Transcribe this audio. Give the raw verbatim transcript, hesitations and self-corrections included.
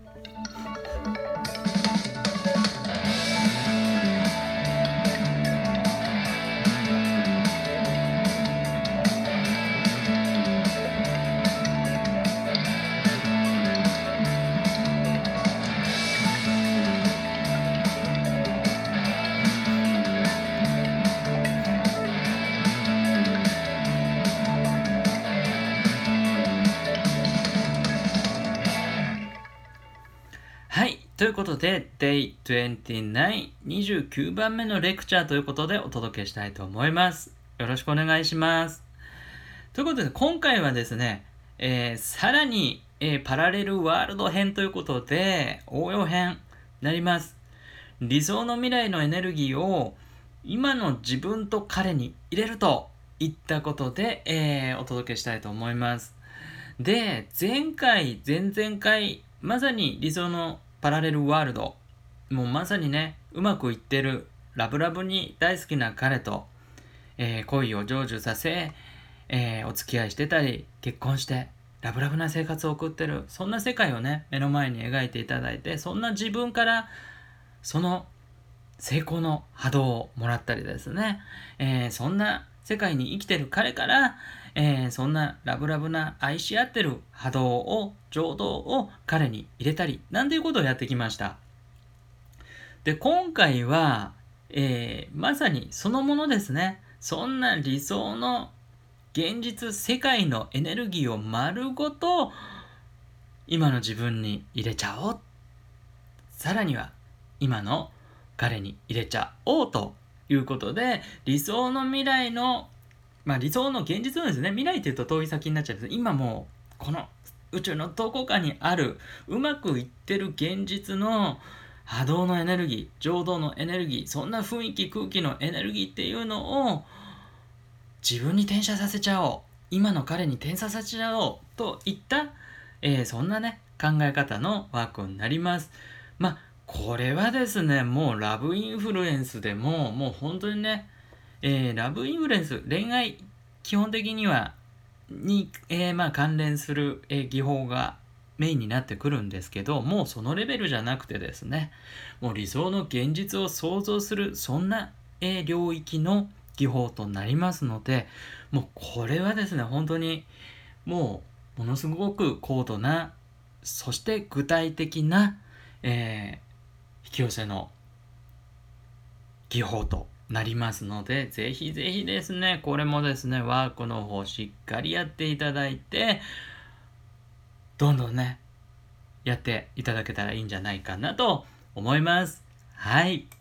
はい。ということで、デイにじゅうきゅう、にじゅうきゅうばんめのレクチャーということでお届けしたいと思います。よろしくお願いします。ということで、今回はですね、えー、さらに、えー、パラレルワールド編ということで、応用編になります。理想の未来のエネルギーを今の自分と彼に入れるといったことで、えー、お届けしたいと思います。で、前回、前々回、まさに理想のパラレルワールド、もうまさにね、うまくいってる、ラブラブに大好きな彼と、えー、恋を成就させ、えー、お付き合いしてたり、結婚して、ラブラブな生活を送ってる、そんな世界をね、目の前に描いていただいて、そんな自分から、その成功の波動をもらったりですね、えー、そんな世界に生きてる彼から、えー、そんなラブラブな愛し合ってる波動を、情動を彼に入れたり、なんていうことをやってきました。で、今回は、えー、まさにそのものですね。そんな理想の現実世界のエネルギーを丸ごと今の自分に入れちゃおう。さらには今の彼に入れちゃおうということで、理想の未来のまあ理想の現実のですね、未来って言うと遠い先になっちゃうんです。今もうこの宇宙のどこかにあるうまくいってる現実の波動のエネルギー、情動のエネルギー、そんな雰囲気空気のエネルギーっていうのを自分に転写させちゃおう、今の彼に転写させちゃおうといった、えー、そんなね考え方のワークになります。まあこれはですね、もうラブインフルエンスでももう本当にね、えー、ラブインフルエンス、恋愛基本的にはに、えー、まあ関連する、えー、技法がメインになってくるんですけど、もうそのレベルじゃなくてですね、もう理想の現実を想像する、そんな、えー、領域の技法となりますので、もうこれはですね、本当にもうものすごく高度な、そして具体的な、えー、引き寄せの技法となりますので、ぜひぜひですね、これもですね、ワークの方しっかりやっていただいて、どんどんね、やっていただけたらいいんじゃないかなと思います。はい。